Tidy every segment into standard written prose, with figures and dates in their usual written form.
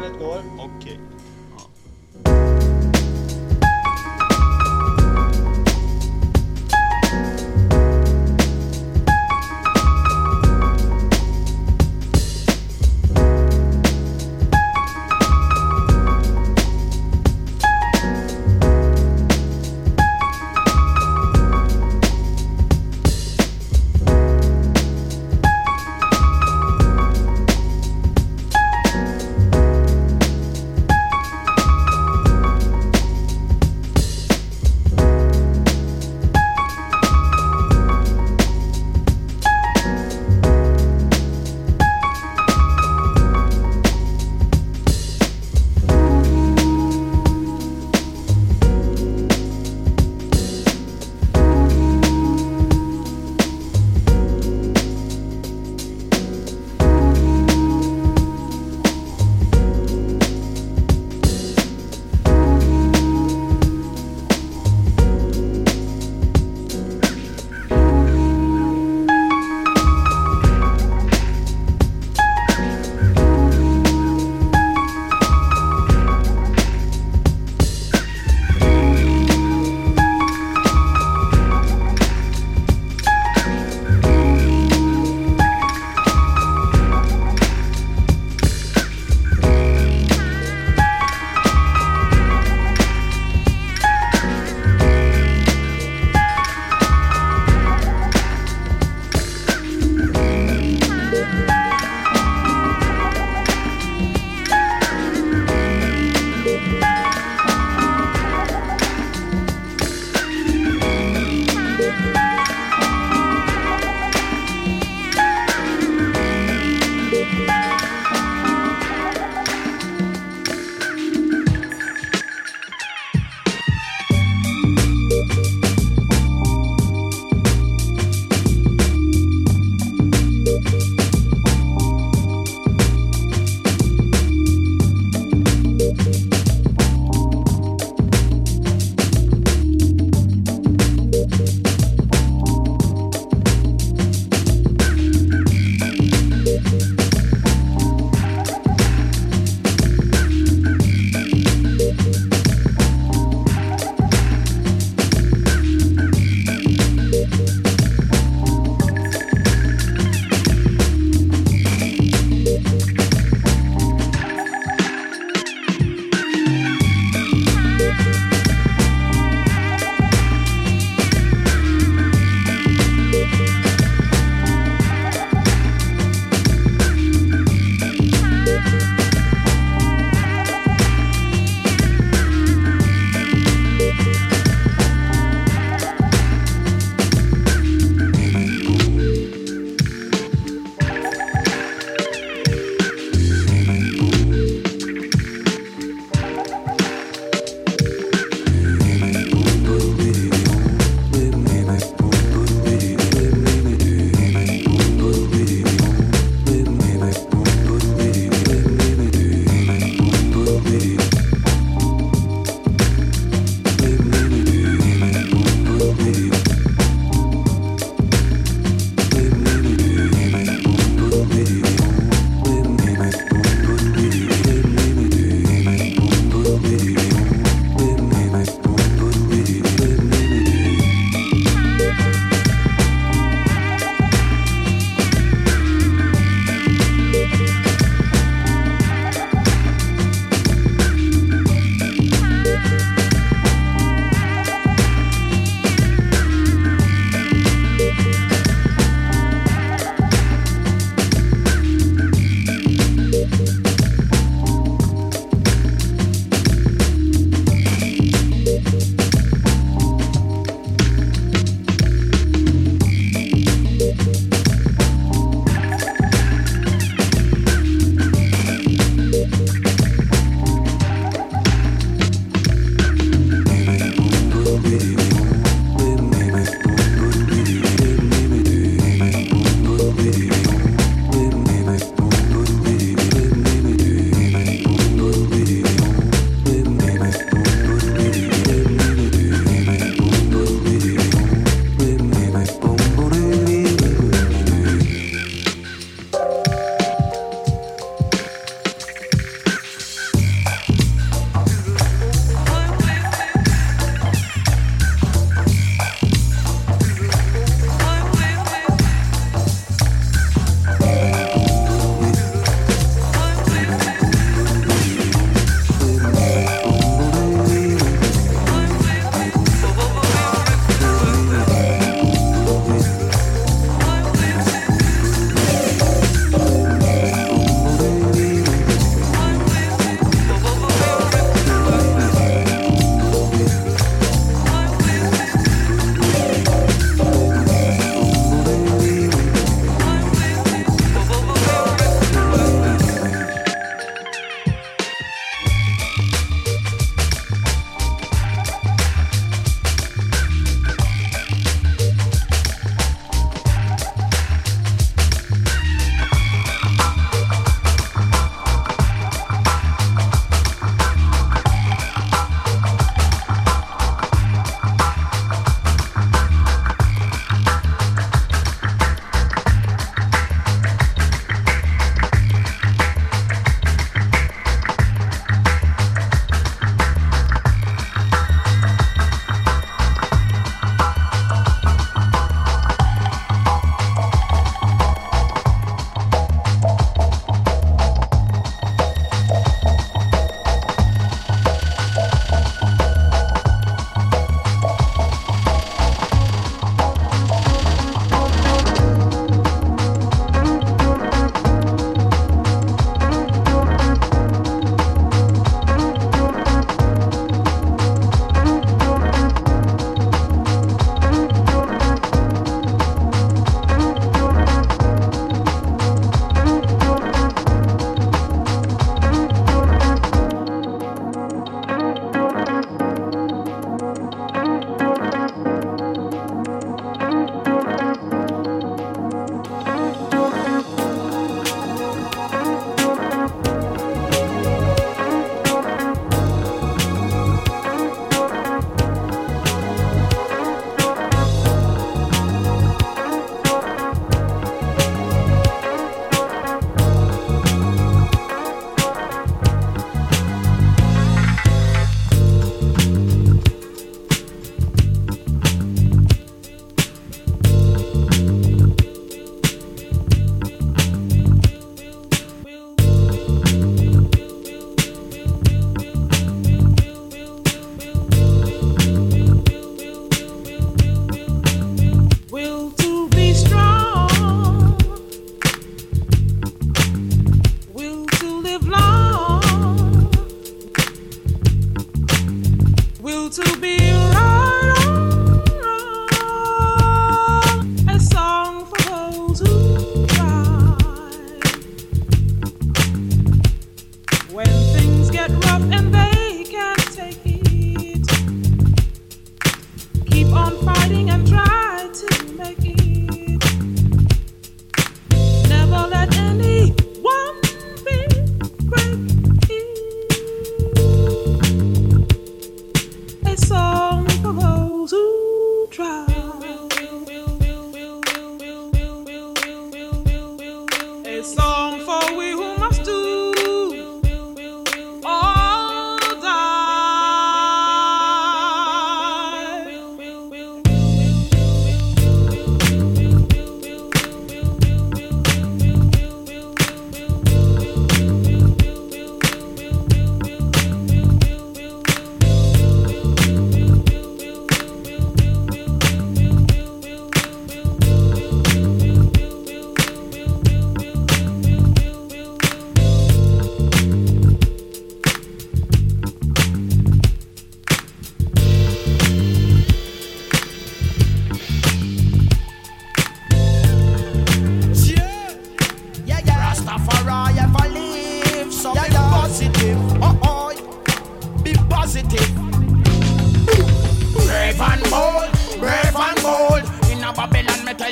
bandet går. Okej. Ja.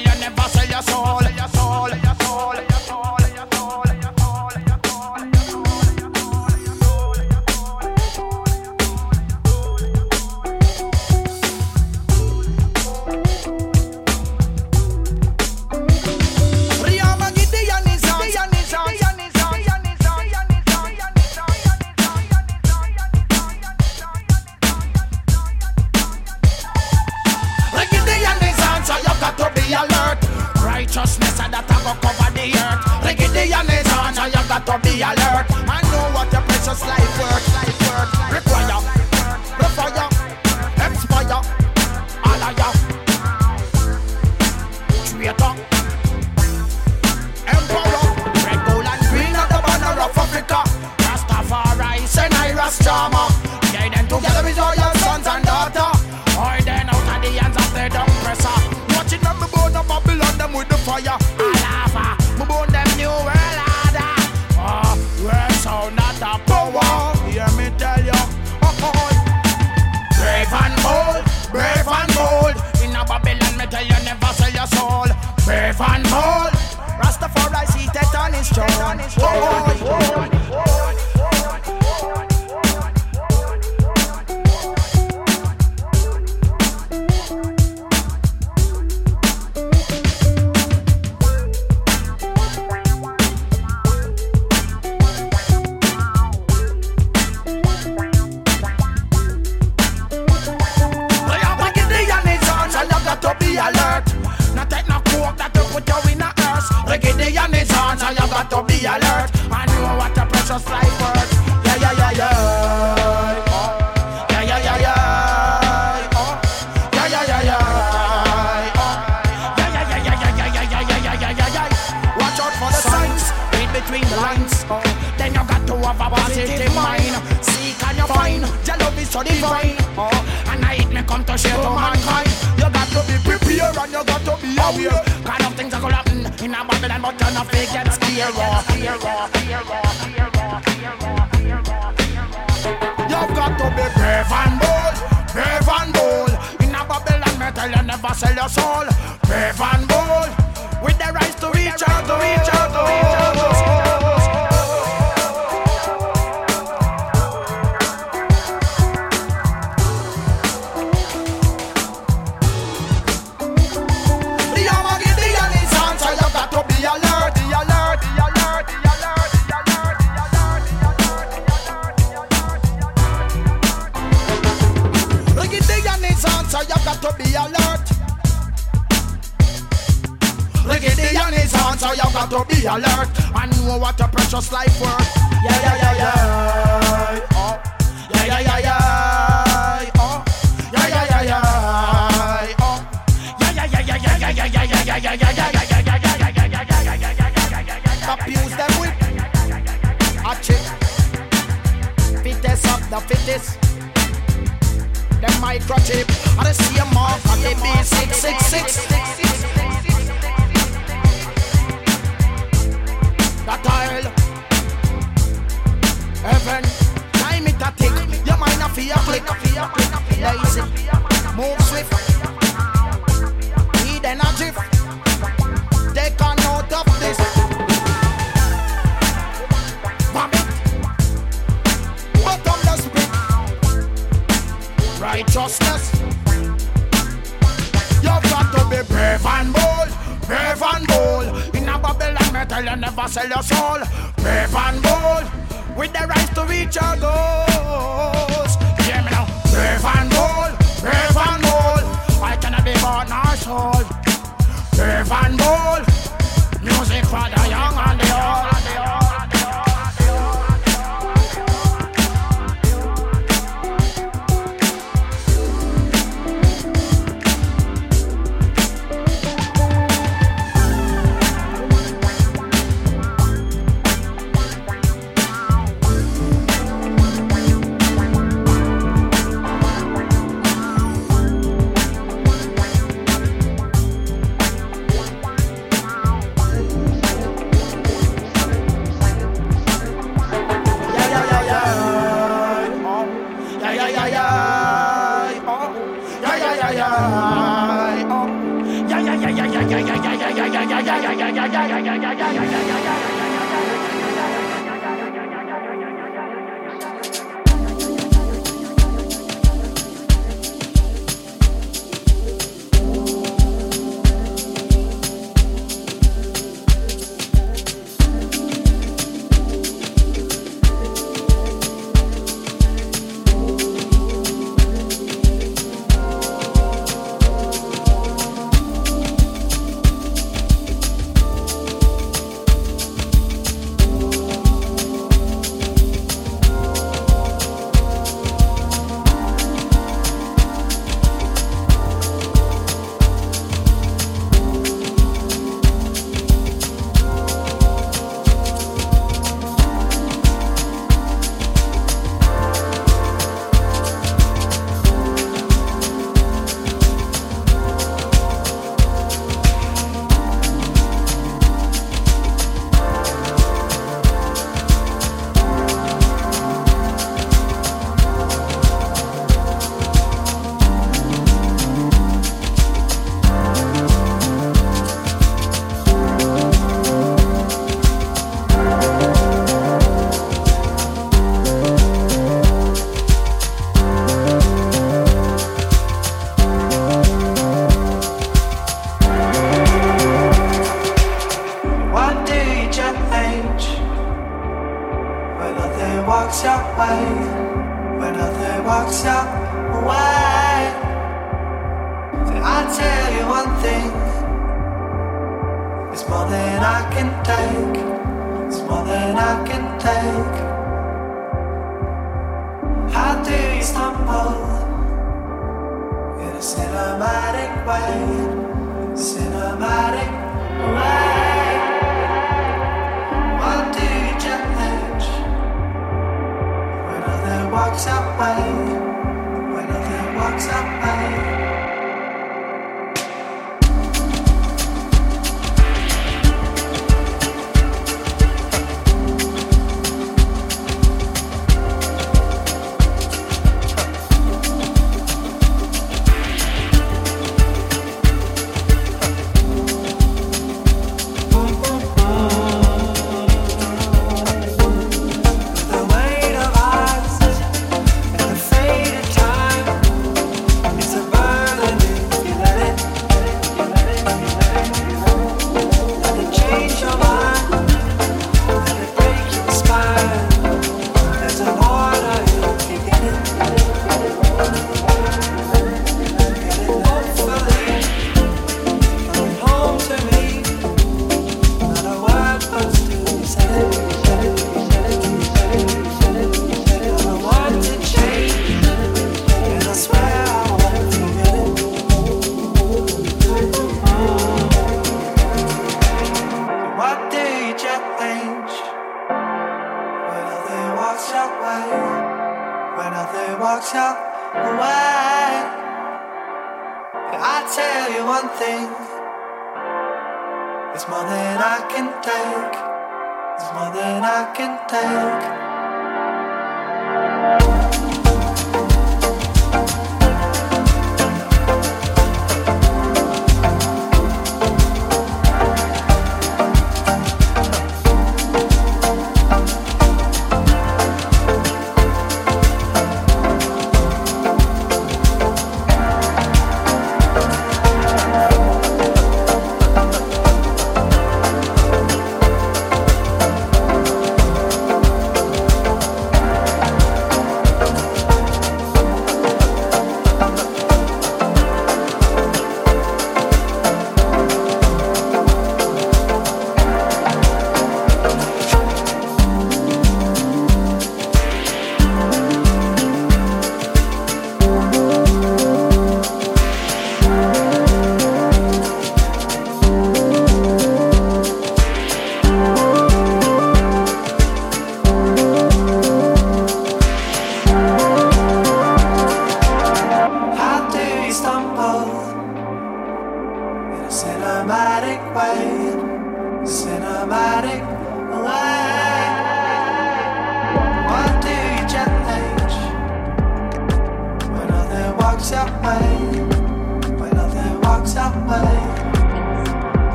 you never sell your soul. Righteousness and that I go cover the earth. Gideon is on, so you got to be alert. I know what your precious life worth. Require, refire, expire, all of ya. Traitor, emperor, red, gold and green of the banner of Africa. Rastafari, Senai, Rastama. Guide them together with all your sons and daughters. Or then out of the hands of the oppressor. Watching them burn up Babylon them with the fire. Alava, me burn them new world order. Oh, world sound not a power. Hear me tell you, brave and bold. In a Babylon, me tell you never sell your soul. Brave and bold. Rastafari seated on his throne. Gideon is on, so you got to be alert. I know what a precious life worth. Yeah. Watch out for the signs, read between the lines. Then you got to have a positive mind. Seek and you find, your love is so divine. And I me come to share to mankind. You got to be prepared and you got to be aware. Kind of things are gonna happen in a Babylon, but you're not fake, get scared. You've got to be brave and bold. In a Babylon, metal, you never sell your soul. Brave and bold, with the right to reach out, to be alert. Gideon is on, so you got to be alert. I know what a precious life worth. Abuse them with a chip. Fittest of the fittest. The microchip, and the same mark on the B666. That tile, heaven, time it a tick. Your mind a fear click, lazy, move swift, need energy. Take a note of this. Bomb it, bottom the spit. Righteousness. You've got to be brave and bold. In a Babylon metal, you never sell your soul. Brave and bold, with the right to reach your goals. Hear me now. Brave and bold. I cannot be born our soul. Brave and bold, music for the young and the old.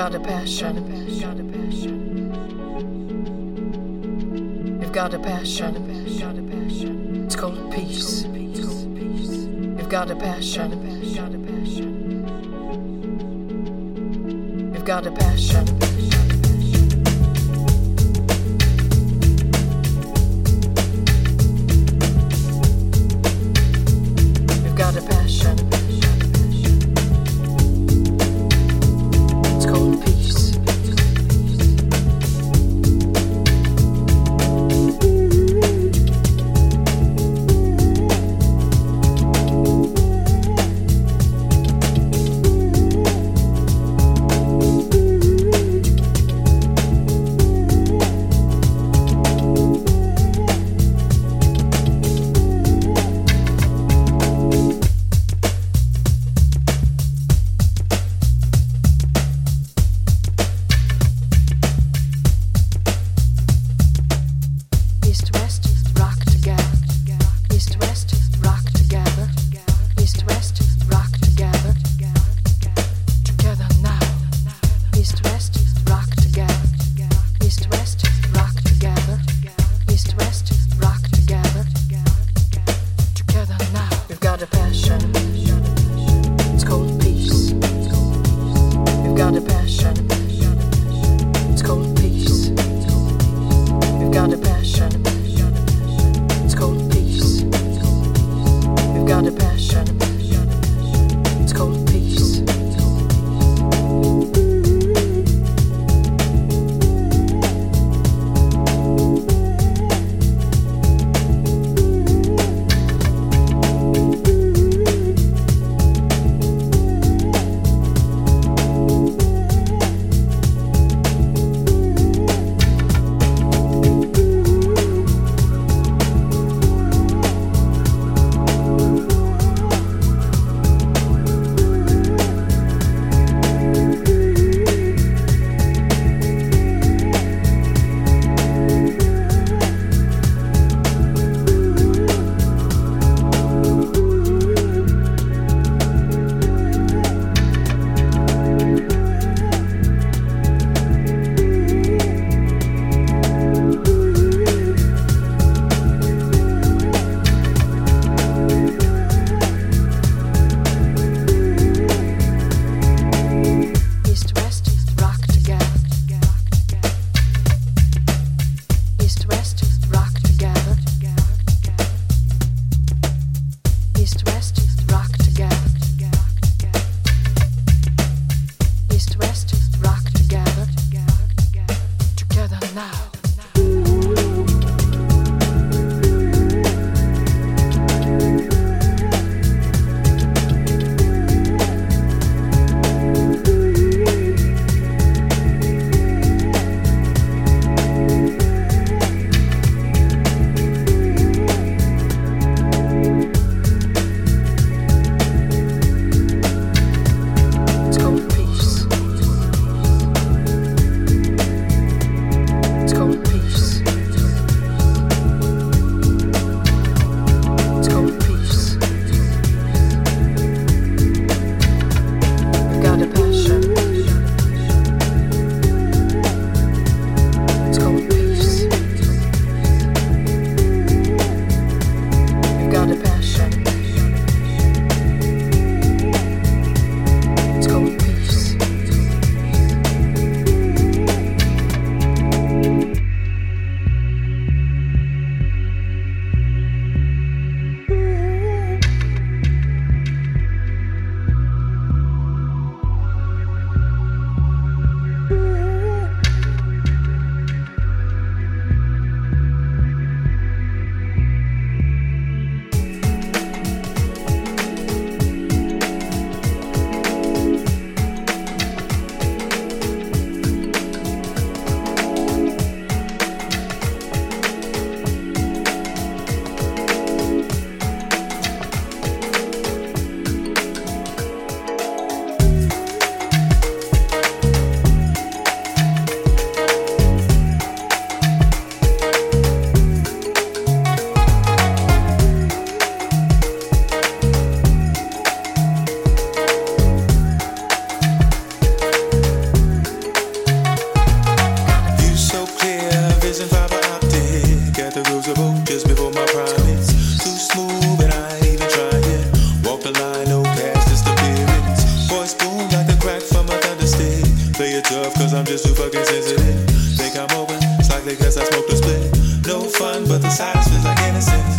got a passion. You've got a passion. It's called peace. You've got a passion. You've got a passion. You've got a passion. It's called peace. my promise. Too smooth and I ain't even trying. Walk the line, no past disappearance. Voice boom like the crack from a thunder stick. Play it tough cause I'm just too fucking sensitive. Think I'm open, it's likely cause I smoked a split. No fun, but the silence feels like innocence.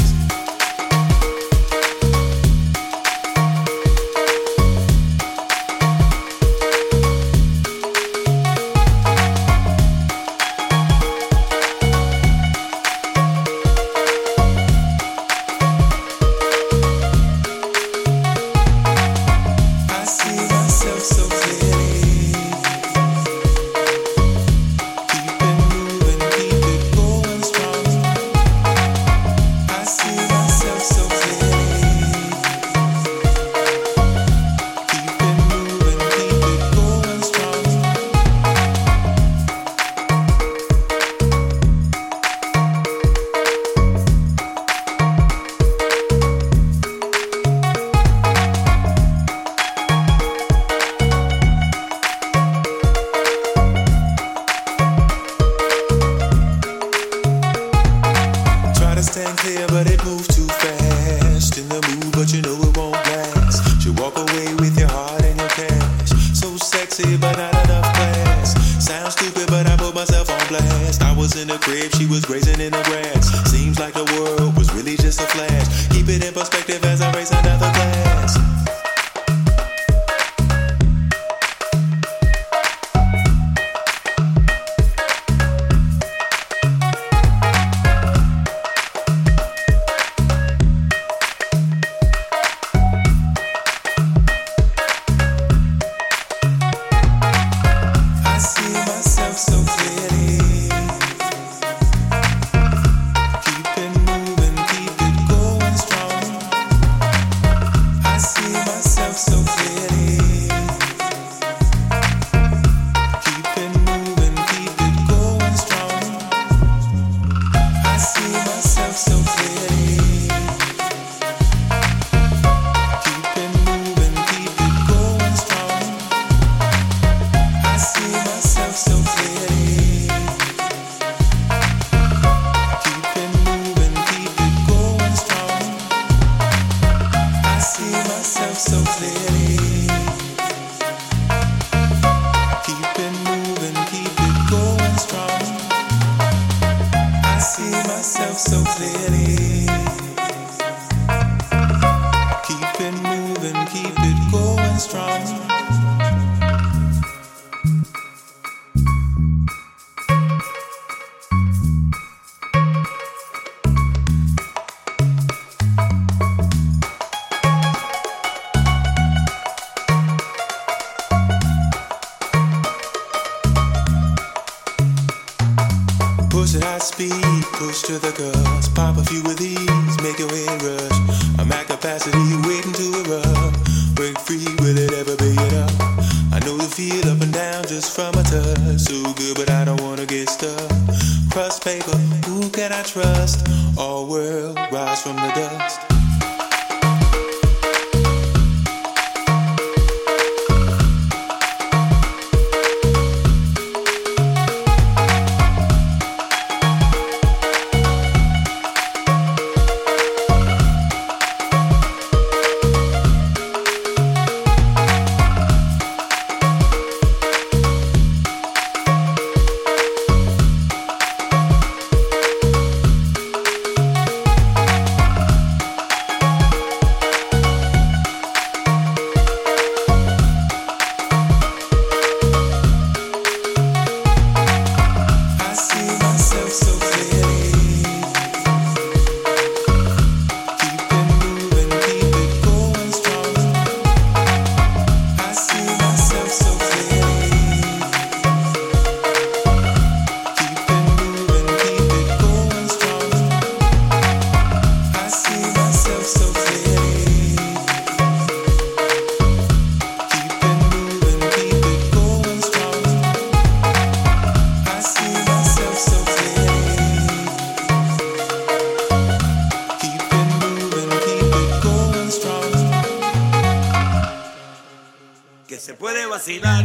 vacilar,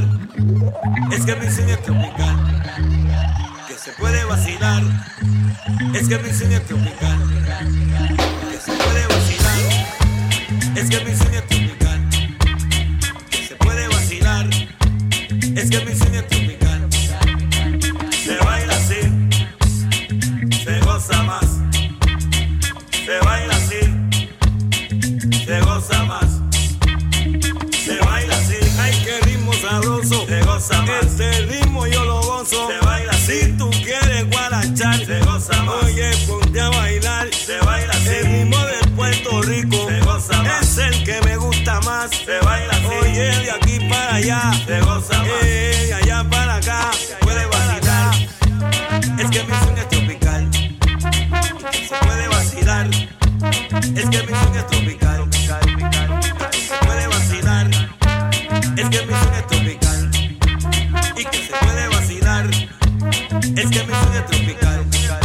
es que me enseña que obligar. Que se puede vacilar, es que me enseña que obligar. que se puede vacilar. Es que mi sueño es tropical, que se puede vacilar. Es que mi sueño es tropical. Se baila así, se goza más. Se baila así, se goza más. Se baila así, ay qué ritmo sabroso. Se goza más. Este ritmo yo lo gozo. Se baila así. Si tú quieres guarachar, se goza más. Oye, ponte a bailar. Se baila así. El ritmo de Puerto Rico, se goza más. Es el que me gusta más. Se baila así. Oye, de aquí para allá, se goza más. De allá para acá, se puede vacilar. Es que mi sueño es tropical, se puede vacilar. Es que mi sueño es tropical, se puede vacilar. Es que mi sueño es tropical y que se puede vacilar. Es que mi sueño es tropical.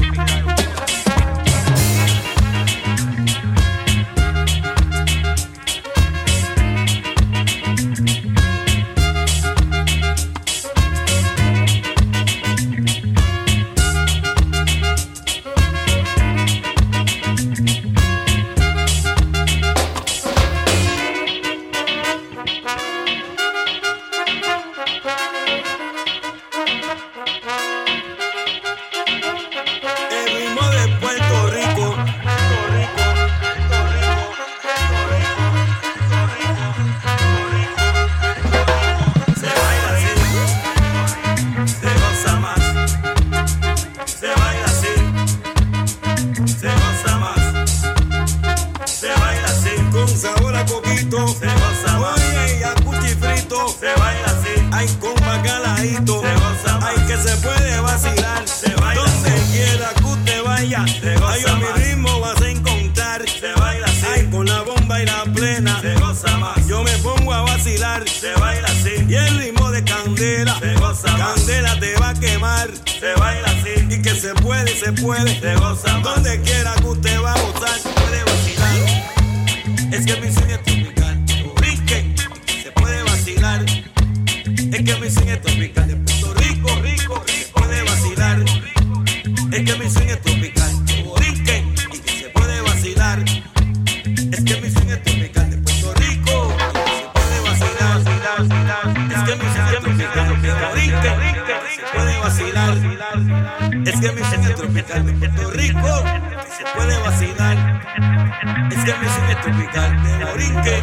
Se goza donde quiera que usted va a gozar, se puede vacilar. Es que mi sueño es tropical, brinque, se puede vacilar. Es que mi sueño es tropical, de Puerto Rico, puede vacilar. Es que mi sueño es tropical, brinque, y que se puede vacilar. Es que mi sueño es tropical, de Puerto Rico, se puede vacilar. Es que mi sueño es tropical, brinque, se puede vacilar. Es que mi sueño es tropical de Puerto Rico, que se puede vacilar. Es que mi sueño es tropical de Borinque.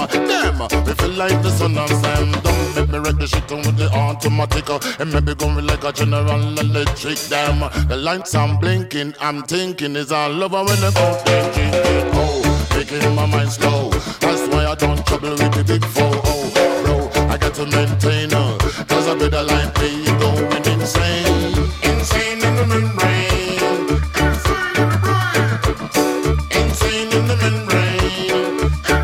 over them. We feel like the sun and Sam. Don't make me wreck the shit with the automatic. And maybe going like a General Electric. Damn, the lights I'm blinking. I'm thinking is all over when I'm out there drinking. Oh, making my mind slow. That's why I don't trouble with the big four. Oh, bro, I got to maintain. Cause I better like me going insane. Insane in the membrane. Insane in the membrane.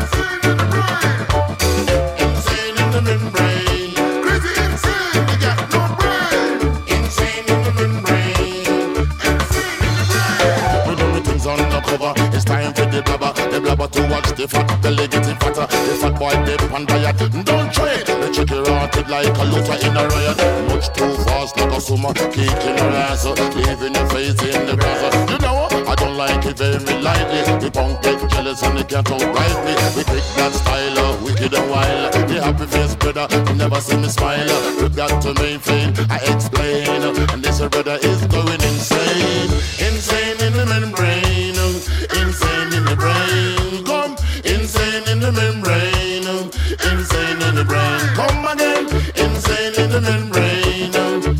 Insane in the membrane. Crazy insane, you got no brain. Insane in the membrane. Insane in the brain. We do things on the cover. It's time for the blabber to watch the fat belly getting fatter. The fat boy dip on diet. Don't try it. The chicken rotted like a looter in a riot. Much too fast like a summer, kicking her ass, leaving your face in the grass. You know what? I don't like it very lightly. The punk get jealous and they can't outright me. We pick that style, wicked and wild. The happy face brother, you never see me smile. We got to maintain, I explain. And this brother is going insane. Insane in the membrane. Insane in the brain. Come, insane in the membrane. Insane in the brain. Come again, insane in the membrane.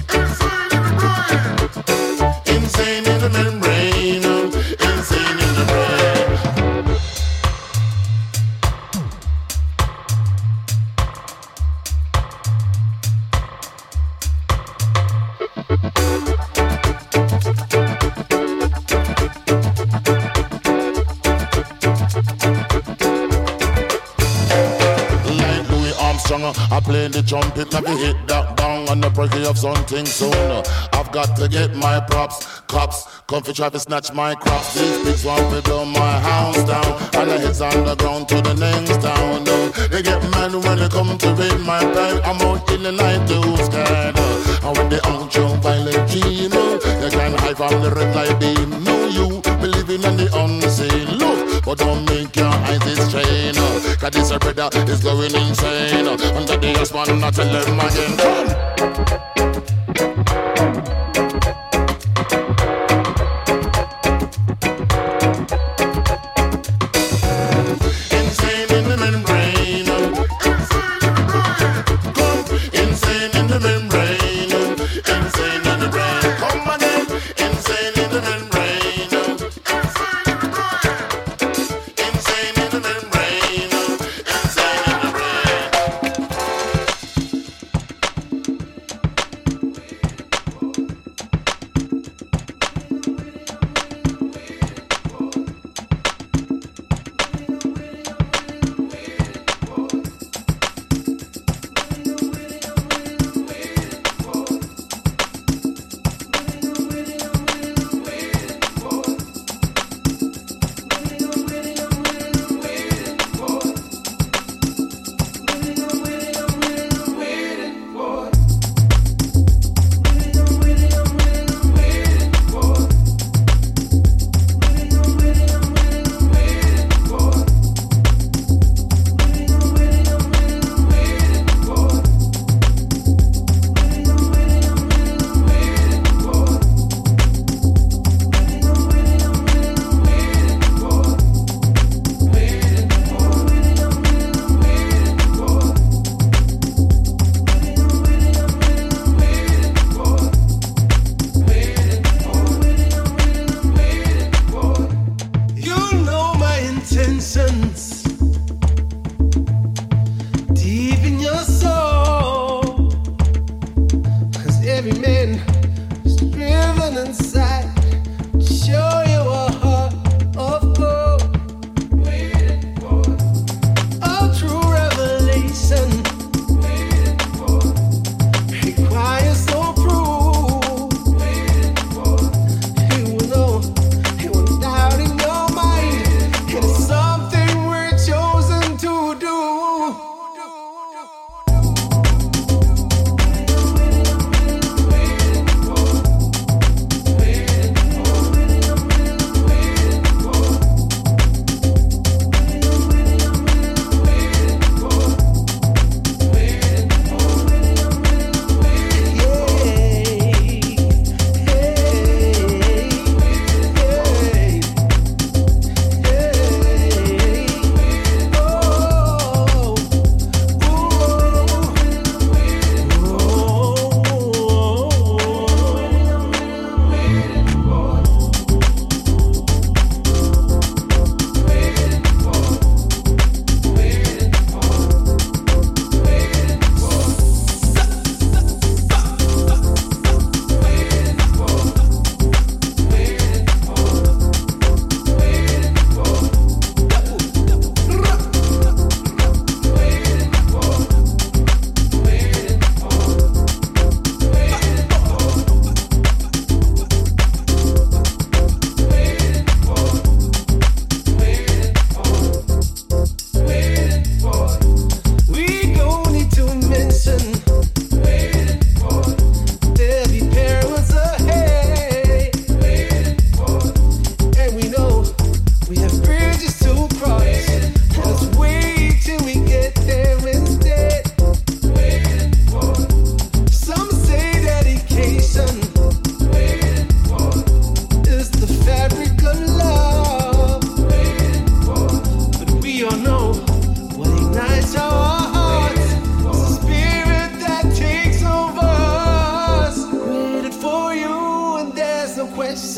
Insane in the membrane. Insane in the brain. I play the trumpet, never hit that bang on the break of something soon. I've got to get my props, cops, come for try to snatch my crops. These pigs want to blow my house down, and the heads on the ground to the next town. They get mad when they come to raid my bag. I'm out in the night, too scared. And when they out your violent dream, you can hide from the red light beam. No, you believing in the unseen. Look, but don't make your eyes strain. Cause this brother is going insane. Under the husband, I tell them again, come.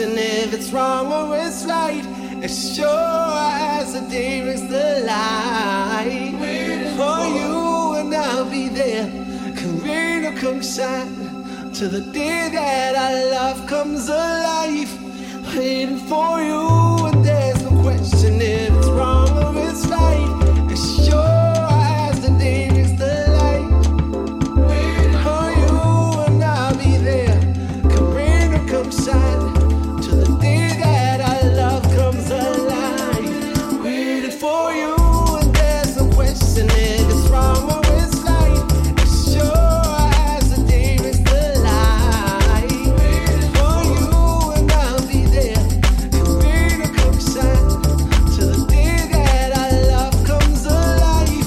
question if it's wrong or it's right. As sure as the day is the light. Waiting for you and I'll be there. Come rain or come shine, till the day that our love comes alive. Waiting for you and there's no question if it's wrong or it's right. As sure as the day is the light. Waiting for you and I'll be there. Come rain or come shine, till the day that our love comes alive. Waiting for you and there's no question if it's wrong or it's right. As sure as the day is the light. Waiting for you and I'll be there. Come rain or come shine, till the day that our love comes alive.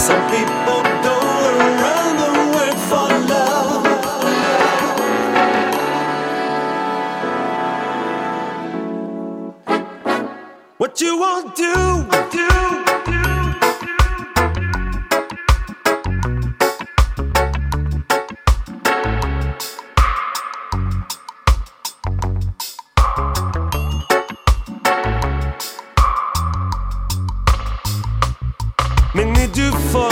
Some people go around the world for love. What you won't do. Make me do for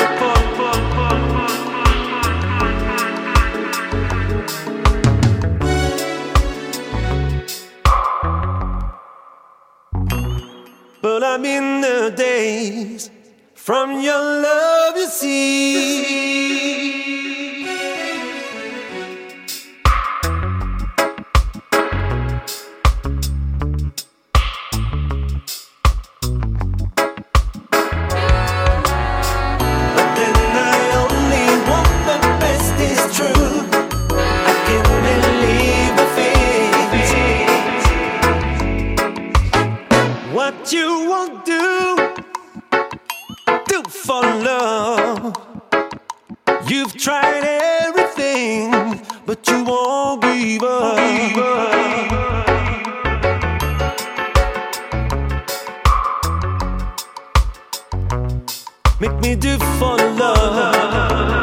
but I'm in the days from your love, you see. What you won't do for love. You've tried everything, but you won't give up. Make me do for love.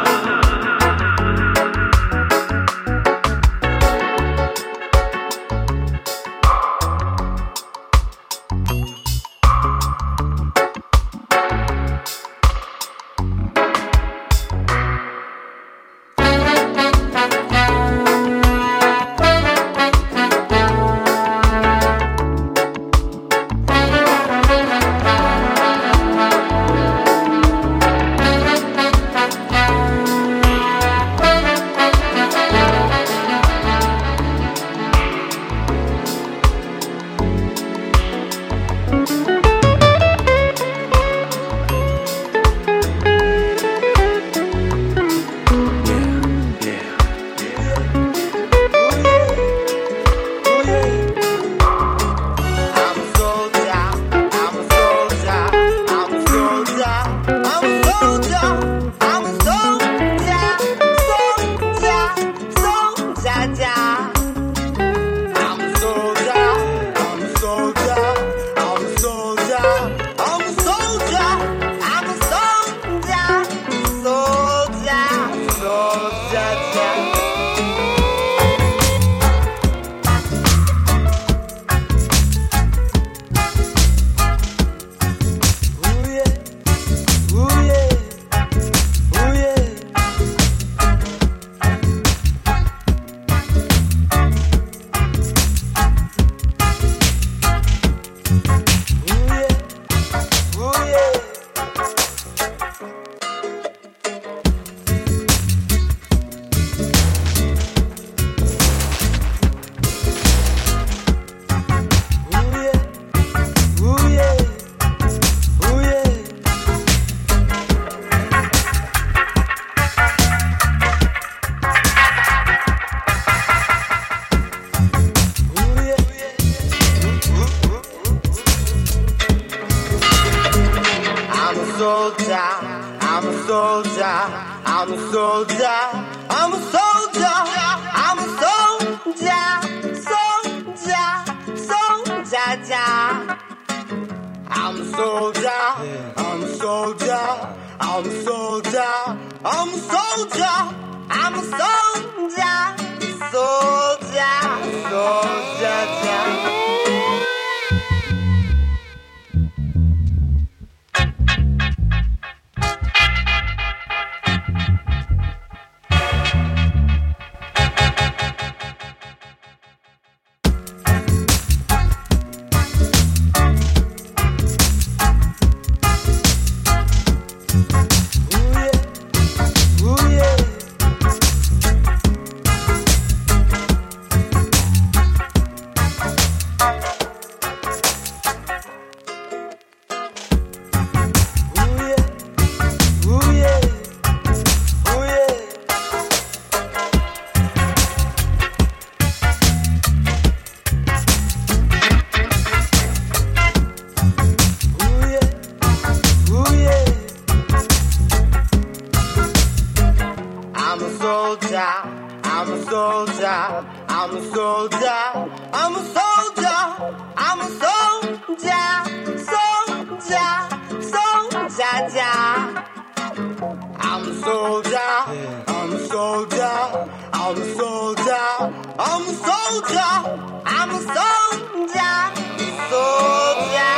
soldier. I'm a soldier. I'm a soldier. I'm a soldier. I'm a soldier. Soldier. Soldier. I'm a soldier. I'm a soldier. I'm a soldier. I'm a soldier. I'm a soldier. Soldier.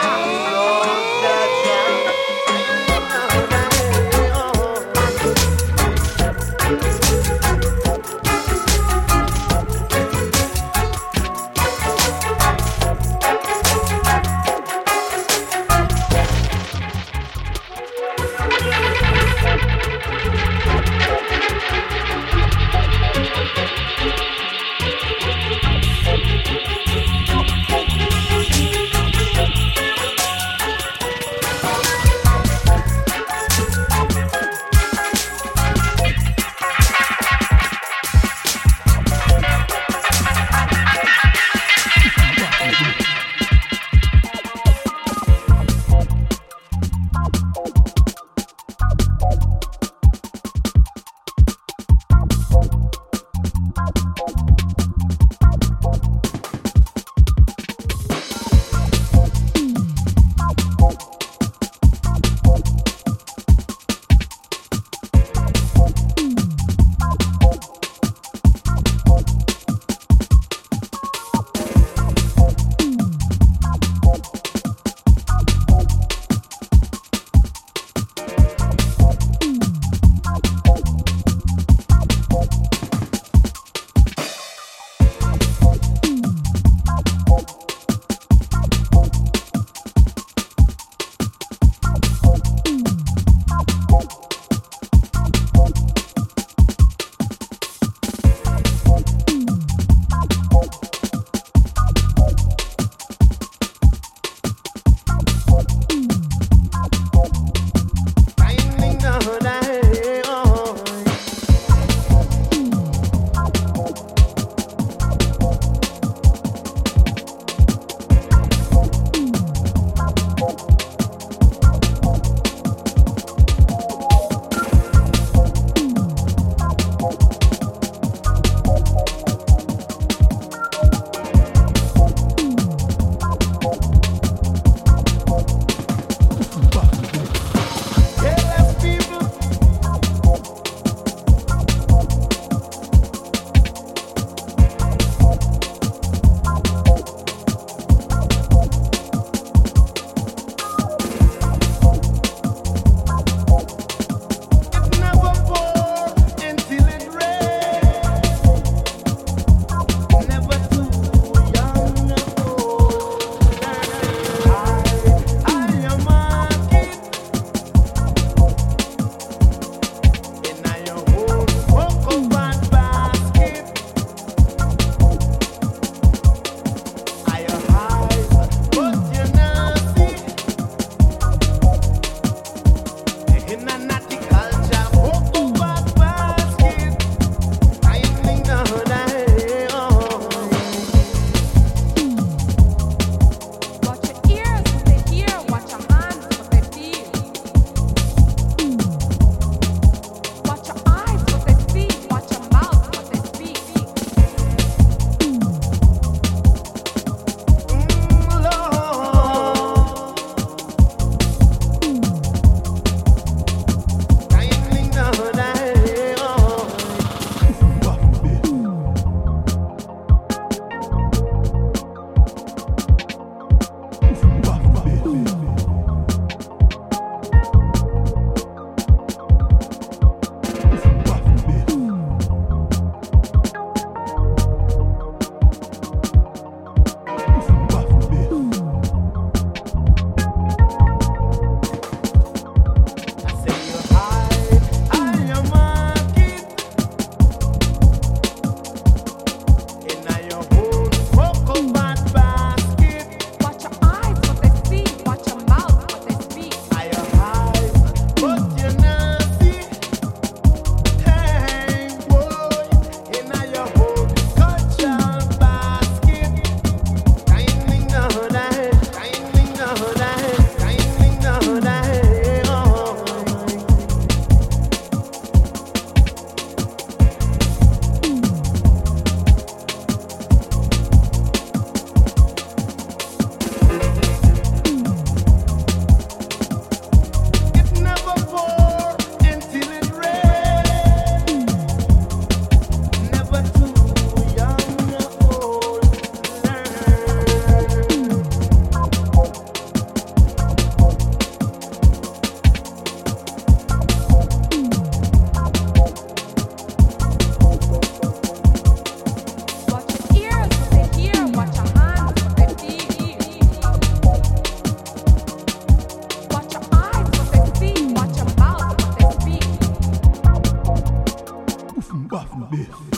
this.